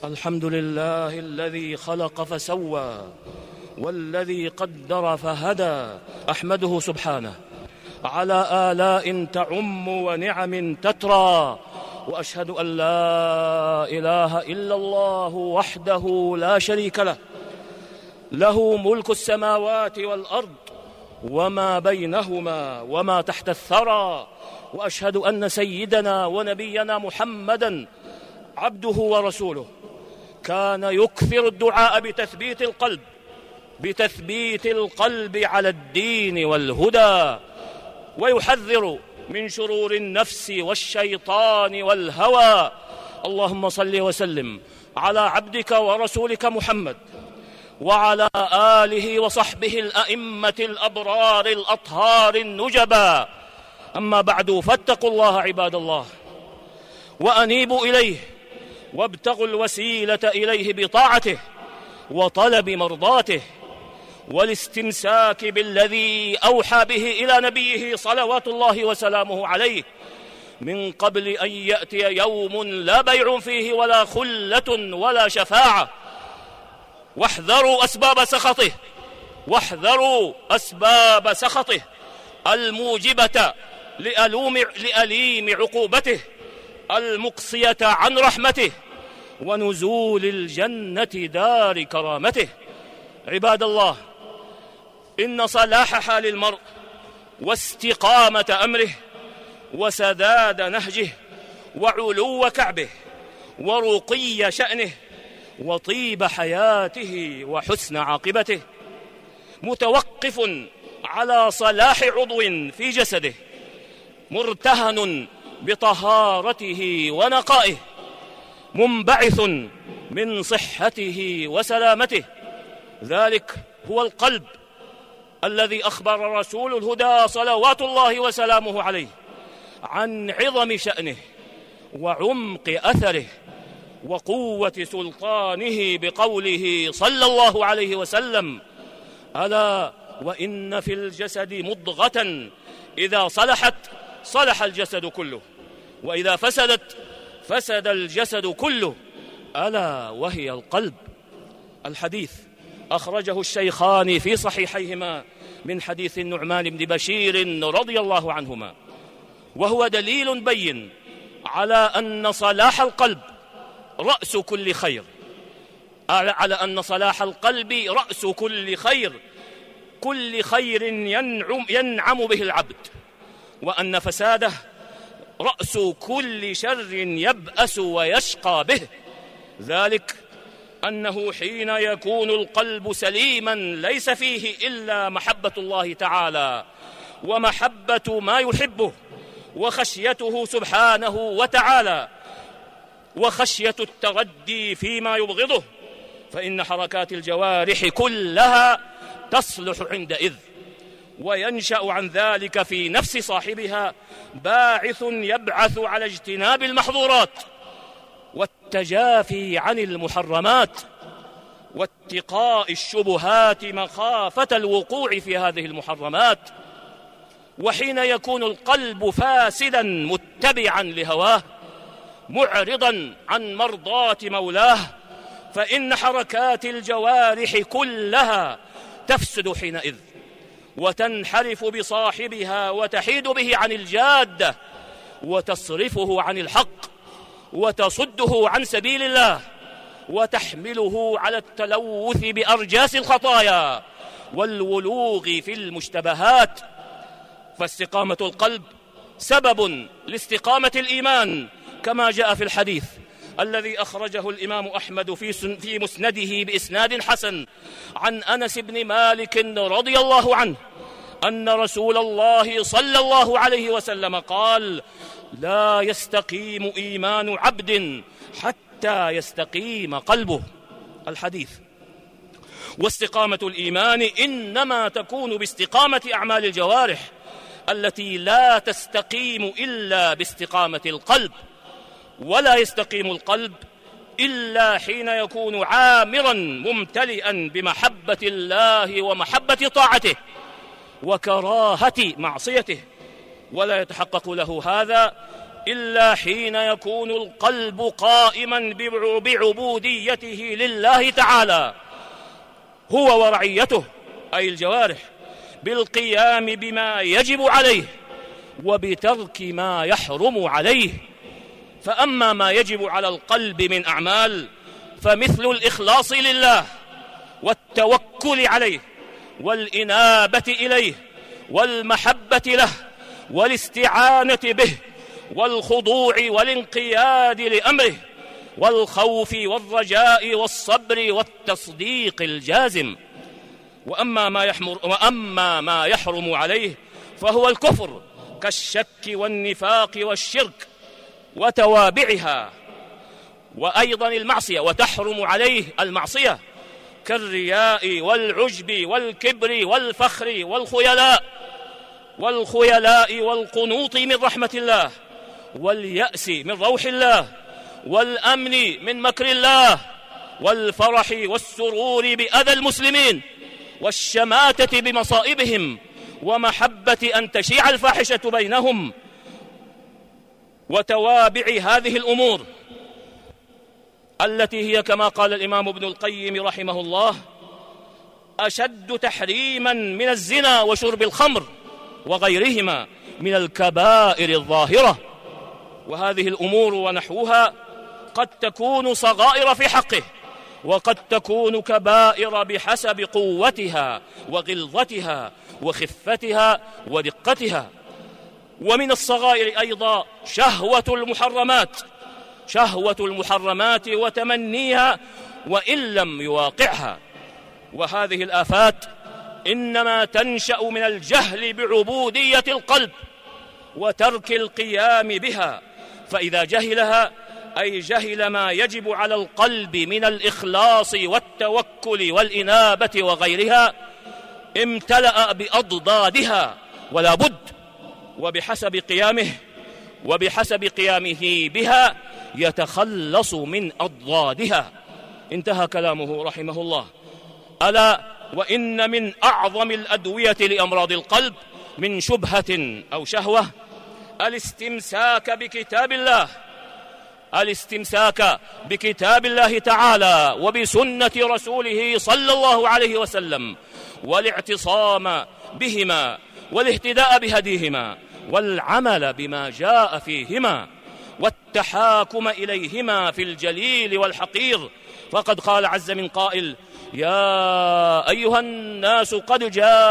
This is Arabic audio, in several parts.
الحمد لله الذي خلق فسوى والذي قدر فهدى. أحمده سبحانه على آلاء تعم ونعم تترى، وأشهد أن لا إله إلا الله وحده لا شريك له، له ملك السماوات والأرض وما بينهما وما تحت الثرى. وأشهد أن سيدنا ونبينا محمدًا عبده ورسوله، كان يكثر الدعاء بتثبيت القلب على الدين والهدى، ويحذر من شرور النفس والشيطان والهوى. اللهم صل وسلم على عبدك ورسولك محمد وعلى آله وصحبه الأئمة الأبرار الأطهار النجبا. أما بعد، فاتقوا الله عباد الله، وأنيبوا إليه، وابتغوا الوسيلة إليه بطاعته وطلب مرضاته، والاستمساك بالذي أوحى به إلى نبيه صلوات الله وسلامه عليه، من قبل أن يأتي يوم لا بيع فيه ولا خلة ولا شفاعة. واحذروا أسباب سخطه الموجبة لأليم عقوبته، المقصية عن رحمته ونزول الجنة دار كرامته. عباد الله، إن صلاح حال المرء واستقامة أمره وسداد نهجه وعلو كعبه ورقي شأنه وطيب حياته وحسن عاقبته متوقف على صلاح عضو في جسده، مرتهن بطهارته ونقائه، منبعث من صحته وسلامته. ذلك هو القلب الذي أخبر رسول الهدى صلوات الله وسلامه عليه عن عظم شأنه وعمق أثره وقوة سلطانه بقوله صلى الله عليه وسلم: ألا وإن في الجسد مضغة إذا صلحت صلح الجسد كله، وإذا فسدت فسد الجسد كله، ألا وهي القلب. الحديث أخرجه الشيخان في صحيحيهما من حديث النعمان بن بشير رضي الله عنهما، وهو دليل بين على أن صلاح القلب رأس كل خير، على أن صلاح القلب رأس كل خير ينعم به العبد، وأن فساده رأس كل شر يبأس ويشقى به. ذلك أنه حين يكون القلب سليما ليس فيه إلا محبة الله تعالى ومحبة ما يحبه وخشيته سبحانه وتعالى وخشية التردي فيما يبغضه، فإن حركات الجوارح كلها تصلح عندئذ، وينشأ عن ذلك في نفس صاحبها باعث يبعث على اجتناب المحظورات والتجافي عن المحرمات واتقاء الشبهات مخافة الوقوع في هذه المحرمات. وحين يكون القلب فاسدا متبعا لهواه معرضا عن مرضاة مولاه، فإن حركات الجوارح كلها تفسد حينئذ، وتنحرف بصاحبها وتحيد به عن الجادة، وتصرفه عن الحق، وتصده عن سبيل الله، وتحمله على التلوث بأرجاس الخطايا والولوغ في المشتبهات. فاستقامة القلب سبب لاستقامة الإيمان، كما جاء في الحديث الذي أخرجه الإمام أحمد في مسنده بإسناد حسن عن أنس بن مالك رضي الله عنه أن رسول الله صلى الله عليه وسلم قال: لا يستقيم إيمان عبد حتى يستقيم قلبه. الحديث. واستقامة الإيمان إنما تكون باستقامة أعمال الجوارح التي لا تستقيم إلا باستقامة القلب، ولا يستقيم القلب إلا حين يكون عامرا ممتلئا بمحبة الله ومحبة طاعته وكراهة معصيته، ولا يتحقق له هذا إلا حين يكون القلب قائما بعبوديته لله تعالى هو ورعيته أي الجوارح بالقيام بما يجب عليه وبترك ما يحرم عليه. فأما ما يجب على القلب من أعمال فمثل الإخلاص لله والتوكل عليه والإنابة إليه والمحبة له والاستعانة به والخضوع والانقياد لأمره والخوف والرجاء والصبر والتصديق الجازم. وأما ما يحرم عليه فهو الكفر كالشك والنفاق والشرك وتوابعها، وأيضا المعصية، وتحرم عليه المعصية كالرياء والعجب والكبر والفخر والخيلاء والقنوط من رحمة الله واليأس من روح الله والأمن من مكر الله والفرح والسرور بأذى المسلمين والشماتة بمصائبهم ومحبة أن تشيع الفاحشة بينهم وتوابع هذه الأمور التي هي كما قال الإمام ابن القيم رحمه الله أشد تحريما من الزنا وشرب الخمر وغيرهما من الكبائر الظاهرة. وهذه الأمور ونحوها قد تكون صغائر في حقه وقد تكون كبائر بحسب قوتها وغلظتها وخفتها ودقتها. ومن الصغائر أيضا شهوة المحرمات وتمنيها وإن لم يواقعها. وهذه الآفات إنما تنشأ من الجهل بعبودية القلب وترك القيام بها، فإذا جهلها أي جهل ما يجب على القلب من الإخلاص والتوكل والإنابة وغيرها امتلأ بأضدادها ولا بد، وبحسب قيامه بها يتخلص من أضدادها. انتهى كلامه رحمه الله. ألا وإن من أعظم الأدوية لأمراض القلب من شبهة أو شهوة الاستمساك بكتاب الله تعالى وبسنة رسوله صلى الله عليه وسلم والاعتصام بهما والاهتداء بهديهما والعمل بما جاء فيهما والتحاكم إليهما في الجليل والحقير. فقد قال عز من قائل: يا أيها الناس قد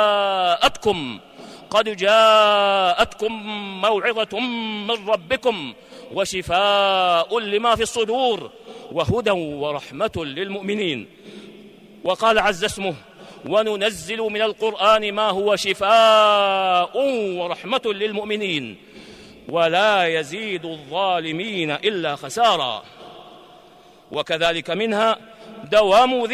جاءتكم موعظة من ربكم وشفاء لما في الصدور وهدى ورحمة للمؤمنين. وقال عز اسمه: وننزل من القرآن ما هو شفاء ورحمة للمؤمنين ولا يزيد الظالمين إلا خسارا. وكذلك منها دوام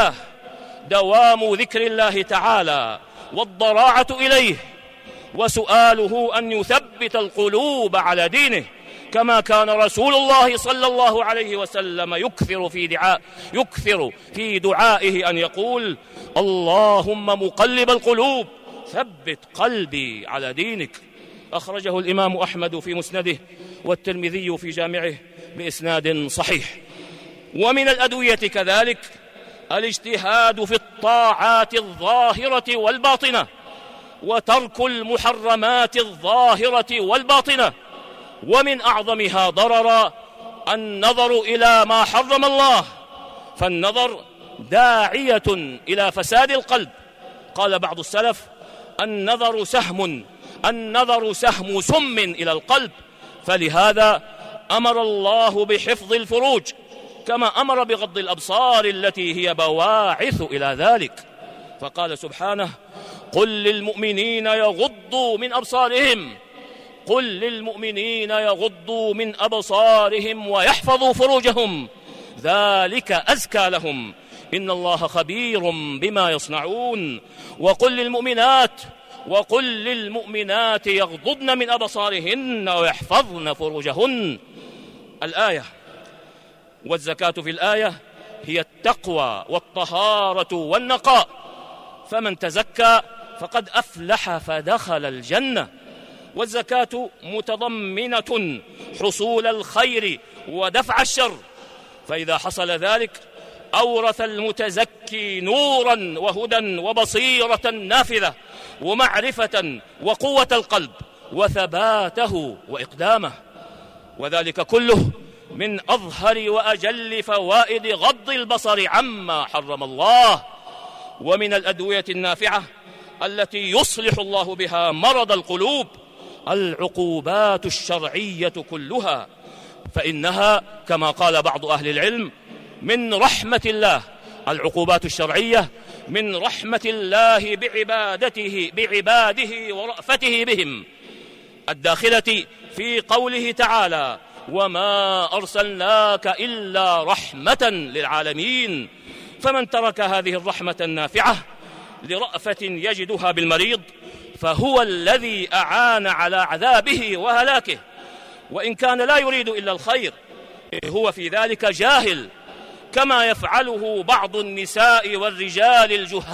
ذكر الله تعالى والضراعة إليه وسؤاله أن يثبت القلوب على دينه، كما كان رسول الله صلى الله عليه وسلم يكثر في دعائه أن يقول: اللهم مقلب القلوب ثبت قلبي على دينك. أخرجه الإمام أحمد في مسنده والترمذي في جامعه بإسناد صحيح. ومن الأدوية كذلك الاجتهاد في الطاعات الظاهرة والباطنة وترك المحرمات الظاهرة والباطنة. ومن أعظمها ضررا النظر إلى ما حرم الله، فالنظر داعية إلى فساد القلب. قال بعض السلف: النظر سهم سم إلى القلب، فلهذا أمر الله بحفظ الفروج كما أمر بغض الأبصار التي هي بواعث إلى ذلك. فقال سبحانه: قل للمؤمنين يغضوا من أبصارهم ويحفظوا فروجهم ذلك أزكى لهم إن الله خبير بما يصنعون. وقل للمؤمنات يغضضن من أبصارهن ويحفظن فروجهن. الآية. والزكاة في الآية هي التقوى والطهارة والنقاء، فمن تزكى فقد أفلح فدخل الجنة. والزكاة متضمنة حصول الخير ودفع الشر، فإذا حصل ذلك أورث المتزكي نورا وهدى وبصيرة نافذة ومعرفة وقوة القلب وثباته وإقدامه، وذلك كله من أظهر وأجل فوائد غض البصر عما حرم الله، ومن الأدوية النافعة التي يصلح الله بها مرض القلوب العقوبات الشرعية كلها، فإنها كما قال بعض أهل العلم من رحمة الله، العقوبات الشرعية من رحمة الله بعباده ورأفته بهم، الداخلة في قوله تعالى: وما أرسلناك إلا رحمة للعالمين. فمن ترك هذه الرحمة النافعة لرأفة يجدها بالمريض فهو الذي أعان على عذابه وهلاكه، وإن كان لا يريد إلا الخير هو في ذلك جاهل، كما يفعله بعض النساء والرجال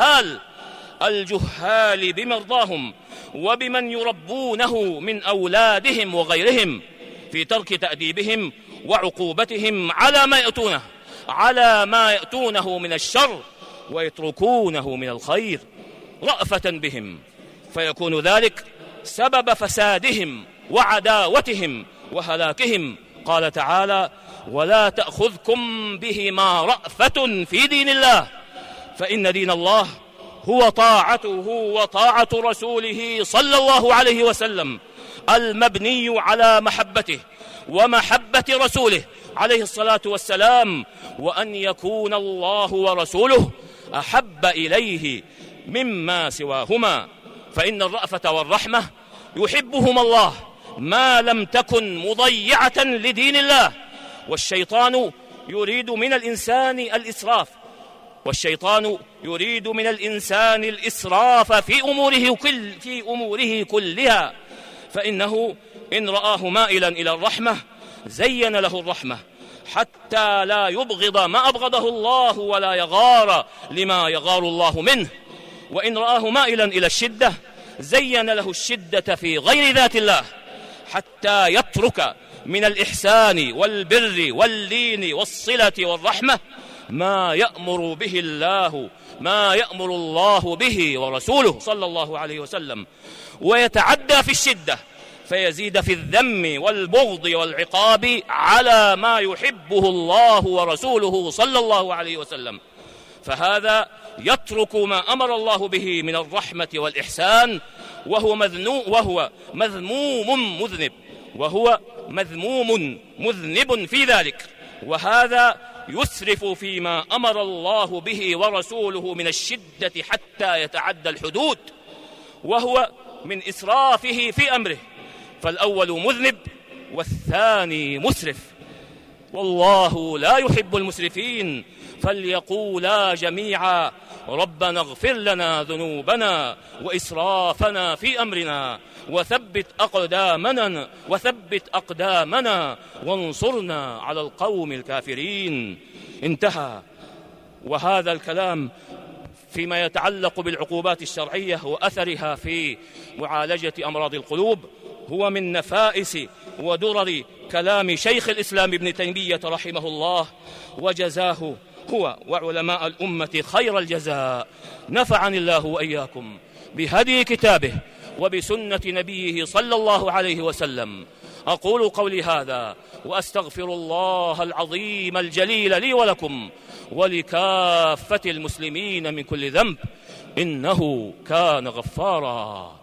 الجهال بمرضاهم وبمن يربونه من أولادهم وغيرهم، في ترك تأديبهم وعقوبتهم على ما يأتونه من الشر ويتركونه من الخير رأفة بهم، فيكون ذلك سبب فسادهم وعداوتهم وهلاكهم. قال تعالى: ولا تأخذكم بهما رأفة في دين الله، فإن دين الله هو طاعته وطاعة رسوله صلى الله عليه وسلم المبني على محبته ومحبة رسوله عليه الصلاة والسلام، وأن يكون الله ورسوله أحب إليه مما سواهما، فإن الرأفة والرحمة يحبهما الله ما لم تكن مضيعة لدين الله، والشيطان يريد من الإنسان الإسراف في أموره كلها، فإنه إن رآه مائلا إلى الرحمة زين له الرحمة حتى لا يبغض ما أبغضه الله ولا يغار لما يغار الله منه، وإن رآه مائلا إلى الشدة زين له الشدة في غير ذات الله حتى يترك من الإحسان والبر واللين والصلة والرحمة ما يأمر الله به ورسوله صلى الله عليه وسلم، ويتعدى في الشدة فيزيد في الذم والبغض والعقاب على ما يحبه الله ورسوله صلى الله عليه وسلم، فهذا يترك ما أمر الله به من الرحمة والإحسان وهو مذموم مذنب في ذلك، وهذا يسرف فيما أمر الله به ورسوله من الشدة حتى يتعدى الحدود، وهو من إسرافه في أمره، فالأول مذنب والثاني مسرف، والله لا يحب المسرفين، فليقولا جميعا: ربنا اغفر لنا ذنوبنا وإسرافنا في أمرنا وثبت أقدامنا وانصرنا على القوم الكافرين. انتهى. وهذا الكلام فيما يتعلق بالعقوبات الشرعية وأثرها في معالجة أمراض القلوب هو من نفائس ودرر كلام شيخ الإسلام ابن تيمية رحمه الله، وجزاه هو وعلماء الأمة خير الجزاء. نفعني الله وإياكم بهدي كتابه وبسنة نبيه صلى الله عليه وسلم. أقول قولي هذا وأستغفر الله العظيم الجليل لي ولكم ولكافة المسلمين من كل ذنب، إنه كان غفارا.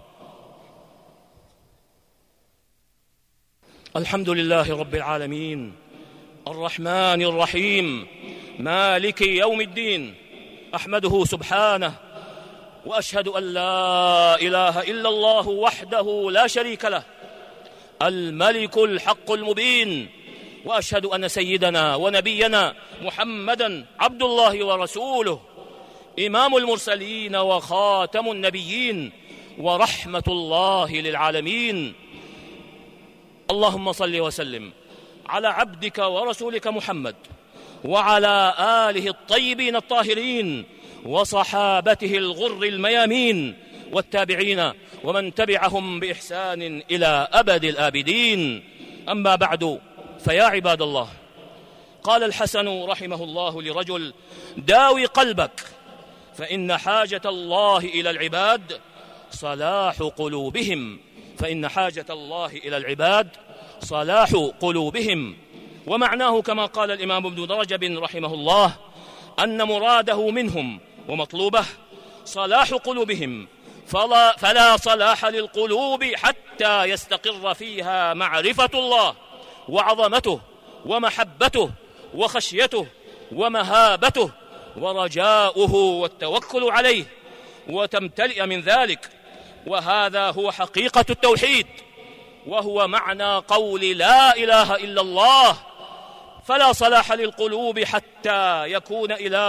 الحمد لله رب العالمين الرحمن الرحيم مالك يوم الدين، أحمده سبحانه وأشهد أن لا إله إلا الله وحده لا شريك له الملك الحق المبين، وأشهد أن سيدنا ونبينا محمدا عبد الله ورسوله إمام المرسلين وخاتم النبيين ورحمة الله للعالمين. اللهم صل وسلم على عبدك ورسولك محمد وعلى آله الطيبين الطاهرين وصحابته الغر الميامين والتابعين ومن تبعهم بإحسان إلى أبد الآبدين. أما بعد، فيا عباد الله، قال الحسن رحمه الله لرجل: داوي قلبك، فإن حاجة الله إلى العباد صلاح قلوبهم، فإن حاجة الله إلى العباد صلاح قلوبهم. ومعناه كما قال الإمام ابن رجب رحمه الله أن مراده منهم ومطلوبه صلاح قلوبهم، فلا صلاح للقلوب حتى يستقر فيها معرفة الله وعظمته ومحبته وخشيته ومهابته ورجاؤه والتوكل عليه، وتمتلئ من ذلك. وهذا هو حقيقة التوحيد، وهو معنى قول لا إله إلا الله. فلا صلاح للقلوب حتى يكون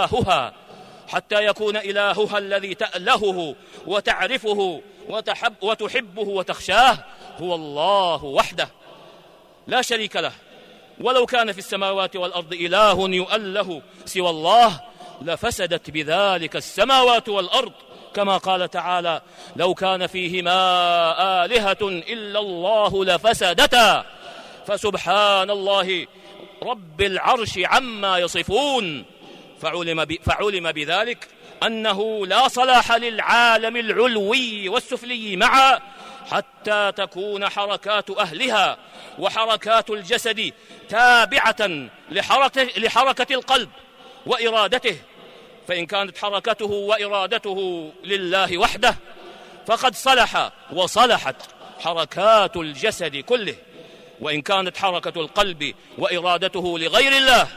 إلهها الذي تألهه وتعرفه وتحبه وتخشاه هو الله وحده لا شريك له. ولو كان في السماوات والأرض إله يؤله سوى الله لفسدت بذلك السماوات والأرض، كما قال تعالى: لو كان فيهما آلهة إلا الله لفسدتا، فسبحان الله رب العرش عما يصفون. فعلم بذلك أنه لا صلاح للعالم العلوي والسفلي معا حتى تكون حركات أهلها وحركات الجسد تابعة لحركة القلب وإرادته. فإن كانت حركته وإرادته لله وحده فقد صلح وصلحت حركات الجسد كله، وإن كانت حركة القلب وإرادته لغير الله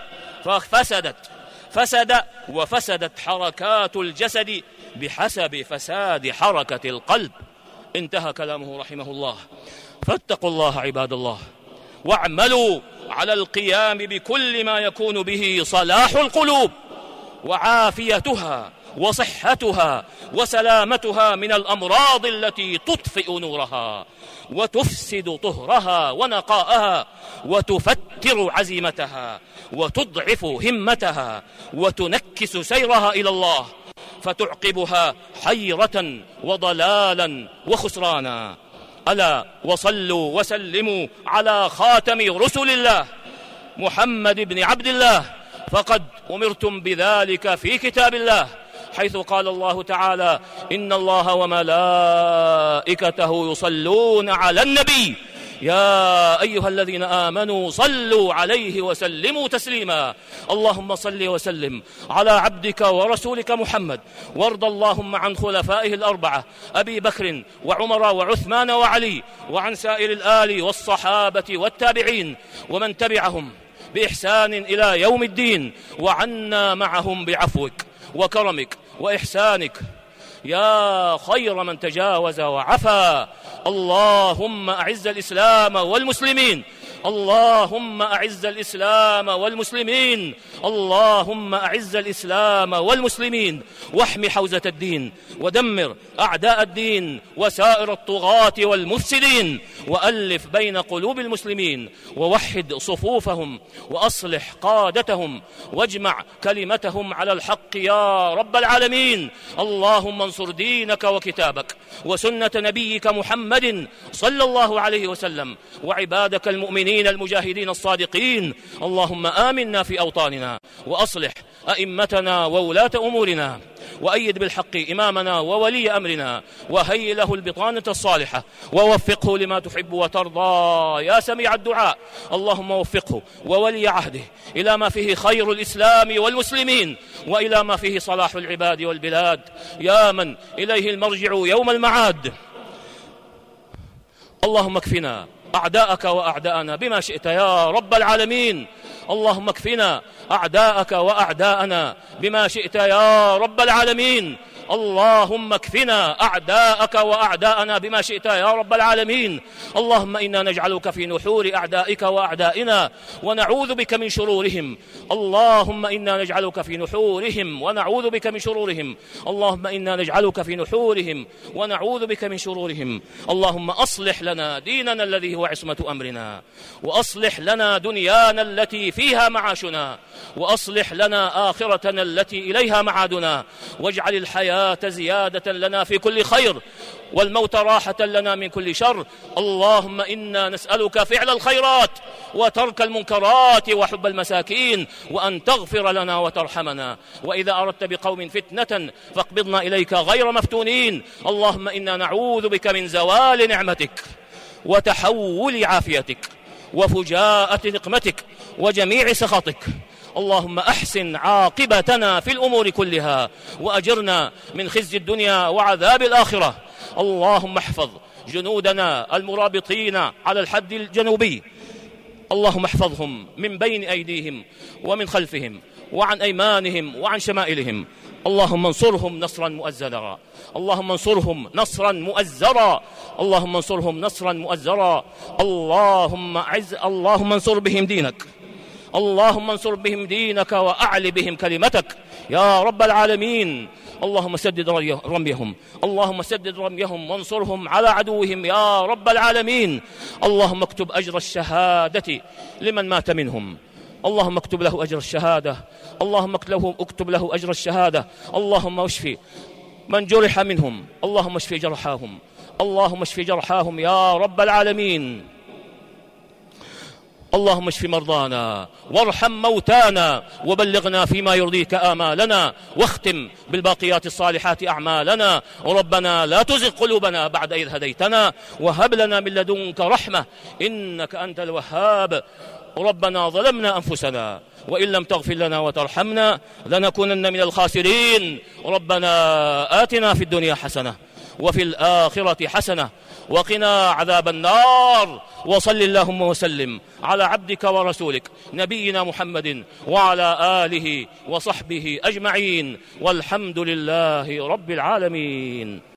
وفسدت حركات الجسد بحسب فساد حركة القلب. انتهى كلامه رحمه الله. فاتقوا الله عباد الله، واعملوا على القيام بكل ما يكون به صلاح القلوب وعافيتها وصحتها وسلامتها من الأمراض التي تطفئ نورها وتفسد طهرها ونقاءها وتفتر عزيمتها وتضعف همتها وتنكس سيرها إلى الله، فتعقبها حيرة وضلالا وخسرانا. ألا وصلوا وسلموا على خاتم رسل الله محمد بن عبد الله، فقد أمرتم بذلك في كتاب الله، حيث قال الله تعالى: إن الله وملائكته يصلون على النبي يا أيها الذين آمنوا صلوا عليه وسلموا تسليما. اللهم صل وسلم على عبدك ورسولك محمد، وارض اللهم عن خلفائه الأربعة أبي بكر وعمر وعثمان وعلي، وعن سائر الآل والصحابة والتابعين ومن تبعهم بإحسان إلى يوم الدين، وعنا معهم بعفوك وكرمك وإحسانك يا خير من تجاوز وعفا. اللهم أعز الإسلام والمسلمين، اللهم أعز الإسلام والمسلمين، اللهم أعز الإسلام والمسلمين، واحم حوزة الدين، ودمر أعداء الدين وسائر الطغاة والمفسدين، وألف بين قلوب المسلمين، ووحد صفوفهم، وأصلح قادتهم، واجمع كلمتهم على الحق يا رب العالمين. اللهم انصر دينك وكتابك وسنة نبيك محمد صلى الله عليه وسلم وعبادك المؤمنين المجاهدين الصادقين. اللهم آمنا في أوطاننا، وأصلح أئمتنا وولاة أمورنا، وأيد بالحق إمامنا وولي أمرنا، وهيئ له البطانة الصالحة، ووفقه لما تحب وترضى يا سميع الدعاء. اللهم وفقه وولي عهده إلى ما فيه خير الإسلام والمسلمين، وإلى ما فيه صلاح العباد والبلاد، يا من إليه المرجع يوم المعاد. اللهم اكفنا أعداءك وأعداءنا بما شئت يا رب العالمين. اللهم اكفنا أعداءك وأعداءنا بما شئت يا رب العالمين. اللهم اكفنا أعداءك وأعداءنا بما شئت يا رب العالمين. اللهم إنا نجعلك في نحور أعدائك وأعدائنا ونعوذ بك من شرورهم. اللهم إنا نجعلك في نحورهم ونعوذ بك من شرورهم. اللهم إنا نجعلك في نحورهم ونعوذ بك من شرورهم. اللهم أصلح لنا ديننا الذي هو عصمة أمرنا، وأصلح لنا دنيانا التي فيها معاشنا، وأصلح لنا آخرتنا التي إليها معادنا، واجعل الحياة الحياة زيادة لنا في كل خير والموت راحة لنا من كل شر. اللهم إنا نسألك فعل الخيرات وترك المنكرات وحب المساكين، وأن تغفر لنا وترحمنا، وإذا أردت بقوم فتنة فاقبضنا إليك غير مفتونين. اللهم إنا نعوذ بك من زوال نعمتك وتحول عافيتك وفجاءة نقمتك وجميع سخطك. اللهم أحسن عاقبتنا في الأمور كلها وأجرنا من خزي الدنيا وعذاب الآخرة. اللهم احفظ جنودنا المرابطين على الحد الجنوبي، اللهم احفظهم من بين أيديهم ومن خلفهم وعن أيمانهم وعن شمائلهم. اللهم انصرهم نصرا مؤزرا، اللهم انصرهم نصرا مؤزرا، اللهم انصرهم نصرا مؤزرا. اللهم انصر بهم دينك، اللهم انصر بهم دينك وأعل بهم كلمتك يا رب العالمين. اللهم سدد رميهم، اللهم سدد رميهم وانصرهم على عدوهم يا رب العالمين. اللهم اكتب أجر الشهادة لمن مات منهم، اللهم اكتب له أجر الشهادة، اللهم اكتب له أجر الشهادة. اللهم اشفي من جرح منهم، اللهم اشفي جرحاهم، اللهم اشفي جرحاهم يا رب العالمين. اللهم اشف مرضانا وارحم موتانا وبلغنا فيما يرضيك آمالنا، واختم بالباقيات الصالحات أعمالنا. ربنا لا تزغ قلوبنا بعد إذ هديتنا وهب لنا من لدنك رحمة إنك أنت الوهاب. ربنا ظلمنا أنفسنا وإن لم تغفر لنا وترحمنا لنكونن من الخاسرين. ربنا آتنا في الدنيا حسنة وفي الآخرة حسنة وقنا عذاب النار. وصل اللهم وسلم على عبدك ورسولك نبينا محمد وعلى آله وصحبه أجمعين، والحمد لله رب العالمين.